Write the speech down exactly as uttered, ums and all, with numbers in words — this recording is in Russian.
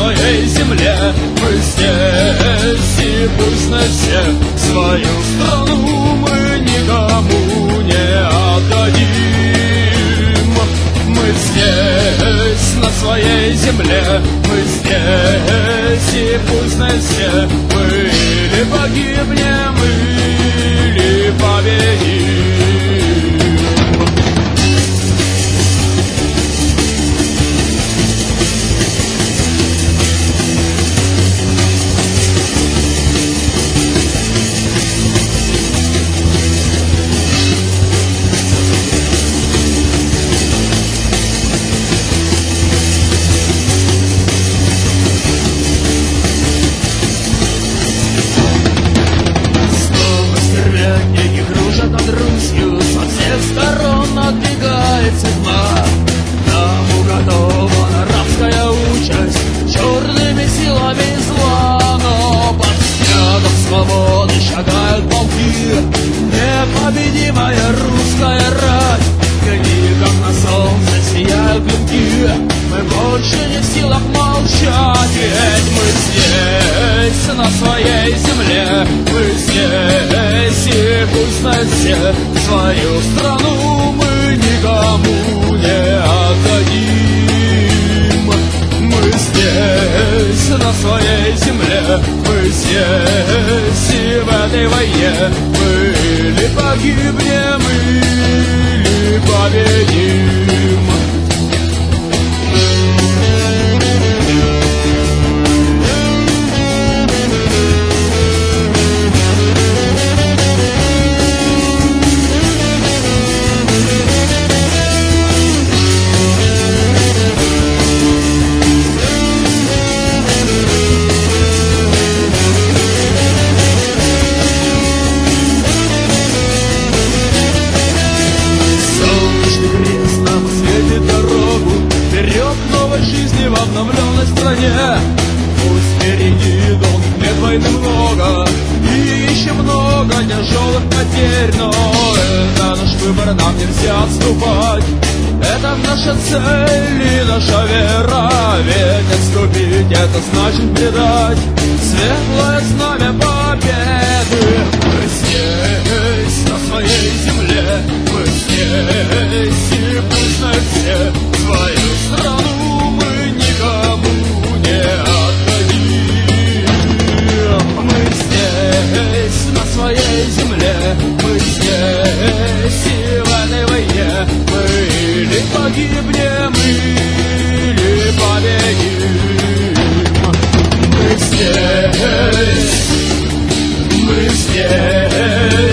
своей земле. Мы здесь, и пусть на всех свою страну мы никому не отдадим. Мы здесь, на своей земле, мы здесь, и пусть на всех мы или погибнем, или победим. Над Русью со всех сторон надвигается тьма. Нам уготована рабская участь черными силами зла. Но под снегом свободы шагают полки, непобедимая русская рать. Как на солнце сияют клинки, мы больше не в силах молчать. Ведь мы здесь, на своей земле, мы здесь, и пусть на всех свою страну мы никому не отдадим. Мы здесь, на своей земле, мы здесь, и в этой войне мы или погибнем, или победим. Жизни в обновленной стране. Пусть впереди долгих лет войны много, и еще много тяжелых потерь, но это наш выбор, нам нельзя отступать. Это наша цель и наша вера, ведь отступить — это значит предать светлое знамя победы. Мы здесь, на своей земле, мы здесь, и пусть на все свою страну мы никому не отдадим. Мы здесь, на своей земле, мы здесь, и в этой войне мы или погибнем, или победим. Мы здесь, мы здесь.